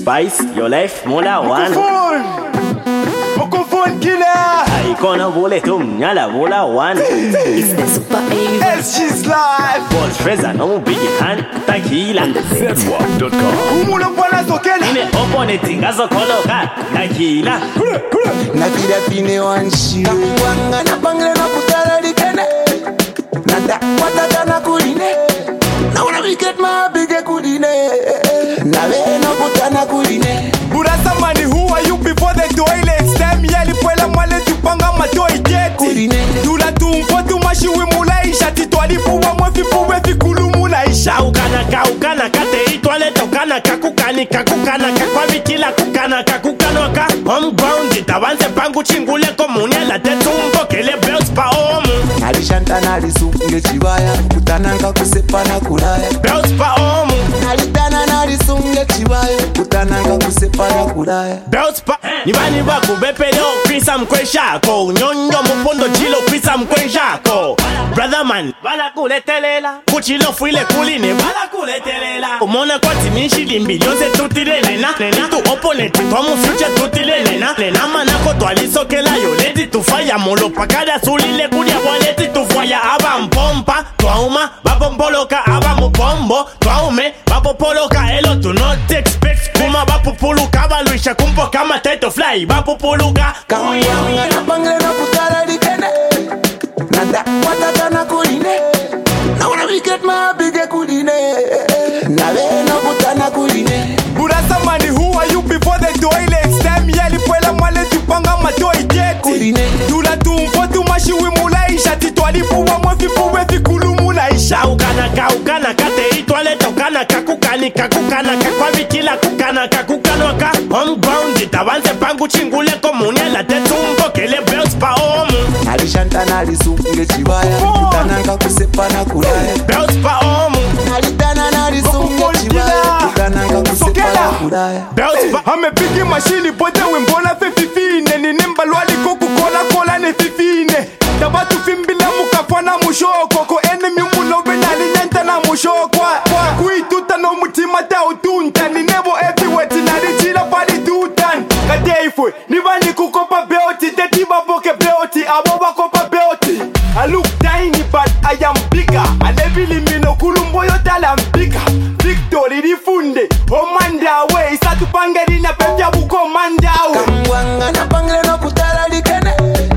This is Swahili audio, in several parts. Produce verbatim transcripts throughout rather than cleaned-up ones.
Spice, your life, mola one. Microphone killer. Icona boletum, nyala bola one. It's the Super A. S G's live. Boss Freza, no big hand, tequila. Zedwap dot com. Umulo bwana sokela. Ine opponent, gazo koloka, tequila. Na vida pine wanshi wanga na bangle na kutala likene na da watata na kuline na una wicked ma bige kuline na ve no kutana kuline. Burasa mani, who are you before the toilet? Stem yeli pwela mwale tupanga matoi jeti. Tula tumfo tumashi wimulaisha. Titwali puwa mwefi puwe fikulu mulaisha. Ukana ka ukana kate toilet ukana kakukani kakukana kakwa vikila kukana kakukano ka homeground itabanze pangu chingule komunya la tetumbo kele belts pa omu. Nalishanta nalisunge chibaya kutananga kusepana kulaya. Belts pa omu. Nalitana nalisunge chibaya kutananga kusepana kulaya. Belts pa nibani baku bepelo krisa mkweshako nyonyo mupondo jilo krisa mkweshako. Brother man bala kuletelela kuchilo fuile kuline bala kuletelela umona kwa timishi limbilionze tutile nena nena tu opponent to mu future tutile nena nena manako twaliso kela yo lady to fire molo pakada sulile kudia waleti to fire aba mpompa twauma bapompoloka aba mupombo twaume bapopoloka elo to not expect kuma bapopuluka baluisha kumpo kama title fly bapopuluka kamwanga na bangle na kutala likene na da watata na kuline na una wicked ma bige kuline na ve no kutana kuline. Burasa mani, who are you before the toilet? Stem yeli pwela mwale tupanga matoi jeti. Tula tumfo tumashi wimulaisha. Titwali puwa mwefi puwe fikulu mulaisha. Ukana ka ukana kate toilet ukana kakukani kakukana kakwa vikila kukana kakukano ka homeground itabanze pangu chingule komunya la tetumbo kele belts pa omu. Nalishanta nalisunge chibaya kutananga kusepana kulaya. Belts pa omu. Nalitana nalisunge chibaya kutananga kusepana kulaya. Belts pa Amepigi mashini pote wimbola fifine. Ninimba lwali kuku kola kola ne fifine. Tabatu fimbila mukafana mushoko. Ko enemy mulobe nali nenta na mushoko. Kuituta no mutima ta utunta. Ninebo everywhere tinari chila pali tutan. Kadeifwe nivani kukopa beoti. Tetiba boke beoti. Aboba kopa beoti. I look tiny but I am bigger. And every limino kulumbo yotala am bigger. Victory rifunde. Omanda we. Isatu pangeri na pepya buko manda we. Kamwanga na bangle na kutala likene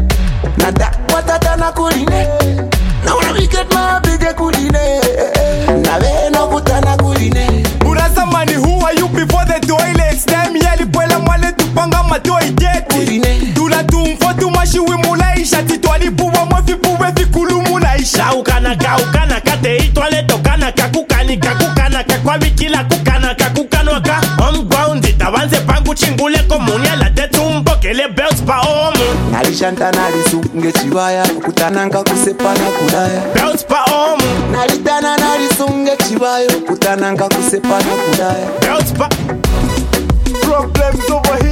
na da watata na kuline na una wicked ma bige kuline na ve no kutana kuline. Burasa mani, who are you before the toilet? Stem yeli pwela mwale tupanga matoi jeti. Tula tumfo tumashi wimulaisha. Titwali puwa mwefi puwe fikulu mulaisha. ukana ka ukana kate toilet ukana kakukani kakukana kakwa vikila kukana kakukano ka homeground itabanze pangu chingule komunya la tetumbo kele belts pa omu. Nalishanta nalisunge chibaya kutananga kusepana kulaya. Belts pa omu. Nalitana nalisunge chibaya kutananga kusepana kulaya. Belts pa Problems over here.